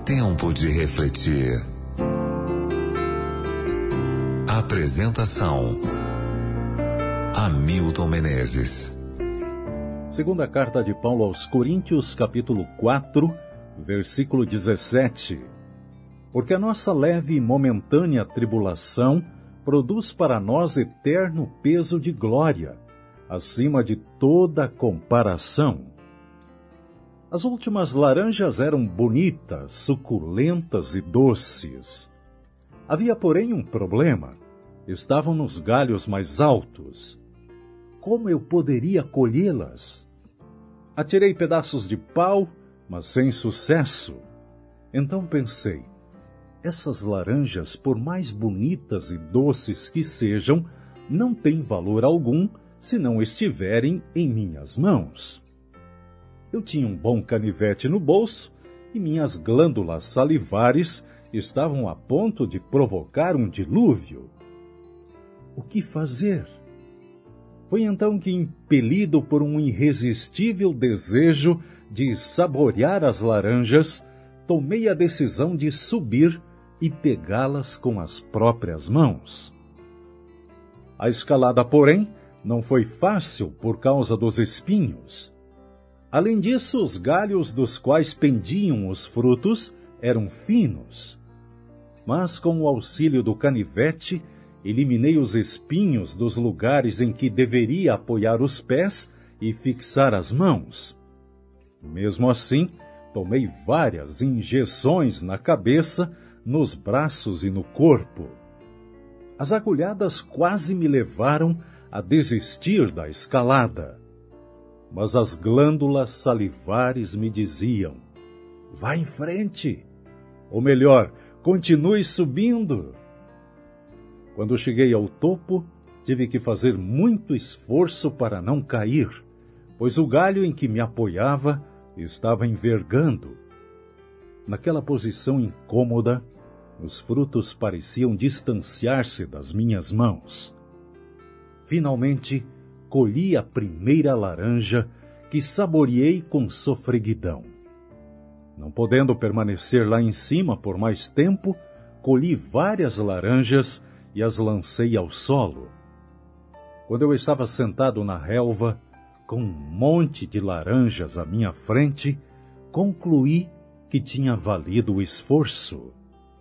Tempo de refletir. Apresentação: Hamilton Menezes. Segunda carta de Paulo aos Coríntios, capítulo 4, versículo 17. Porque a nossa leve e momentânea tribulação produz para nós eterno peso de glória, acima de toda comparação. As últimas laranjas eram bonitas, suculentas e doces. Havia, porém, um problema. Estavam nos galhos mais altos. Como eu poderia colhê-las? Atirei pedaços de pau, mas sem sucesso. Então pensei, essas laranjas, por mais bonitas e doces que sejam, não têm valor algum se não estiverem em minhas mãos. Eu tinha um bom canivete no bolso e minhas glândulas salivares estavam a ponto de provocar um dilúvio. O que fazer? Foi então que, impelido por um irresistível desejo de saborear as laranjas, tomei a decisão de subir e pegá-las com as próprias mãos. A escalada, porém, não foi fácil por causa dos espinhos. Além disso, os galhos dos quais pendiam os frutos eram finos. Mas, com o auxílio do canivete, eliminei os espinhos dos lugares em que deveria apoiar os pés e fixar as mãos. Mesmo assim, tomei várias injeções na cabeça, nos braços e no corpo. As agulhadas quase me levaram a desistir da escalada. Mas as glândulas salivares me diziam, vá em frente, ou melhor, continue subindo. Quando cheguei ao topo, tive que fazer muito esforço para não cair, pois o galho em que me apoiava estava envergando. Naquela posição incômoda, os frutos pareciam distanciar-se das minhas mãos. Finalmente, colhi a primeira laranja que saboreei com sofreguidão. Não podendo permanecer lá em cima por mais tempo, colhi várias laranjas e as lancei ao solo. Quando eu estava sentado na relva, com um monte de laranjas à minha frente, concluí que tinha valido o esforço.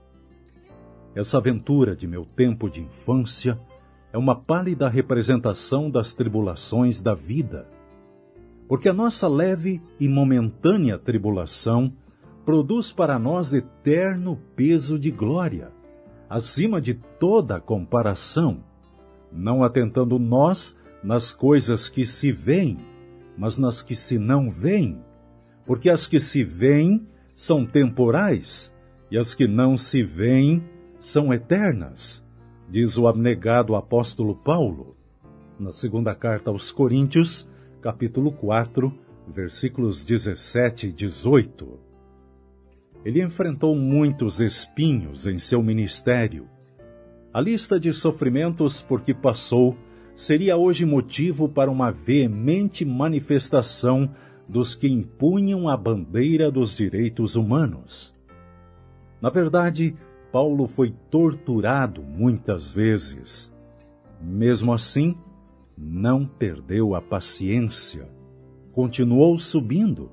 Essa aventura de meu tempo de infância é uma pálida representação das tribulações da vida. Porque a nossa leve e momentânea tribulação produz para nós eterno peso de glória, acima de toda comparação, não atentando nós nas coisas que se veem, mas nas que se não veem, porque as que se veem são temporais, e as que não se veem são eternas, diz o abnegado apóstolo Paulo, na segunda carta aos Coríntios, capítulo 4, versículos 17 e 18. Ele enfrentou muitos espinhos em seu ministério. A lista de sofrimentos por que passou seria hoje motivo para uma veemente manifestação dos que impunham a bandeira dos direitos humanos. Na verdade, Paulo foi torturado muitas vezes. Mesmo assim, não perdeu a paciência. Continuou subindo,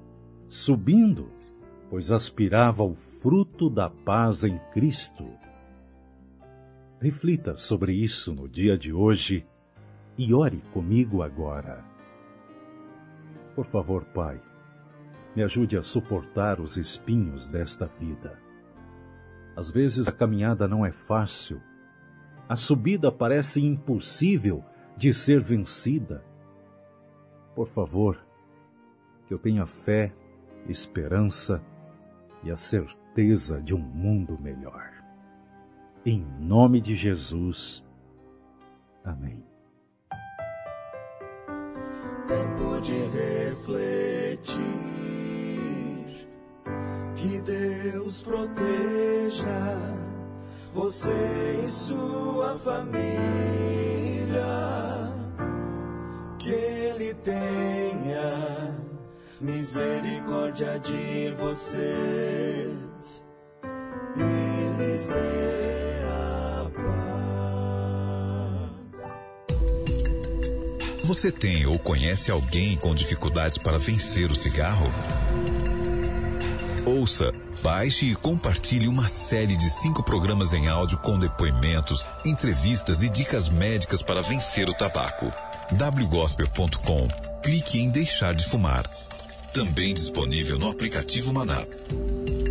pois aspirava ao fruto da paz em Cristo. Reflita sobre isso no dia de hoje e ore comigo agora. Por favor, Pai, me ajude a suportar os espinhos desta vida. Às vezes a caminhada não é fácil. A subida parece impossível de ser vencida. Por favor, que eu tenha fé, esperança e a certeza de um mundo melhor. Em nome de Jesus. Amém. Tempo de refletir. Que Deus proteja você e sua família. Que Ele tenha misericórdia de vocês. e lhes dê a paz. Você tem ou conhece alguém com dificuldades para vencer o cigarro? Ouça, baixe e compartilhe uma série de 5 programas em áudio com depoimentos, entrevistas e dicas médicas para vencer o tabaco. wgospel.com. Clique em deixar de fumar. Também disponível no aplicativo Maná.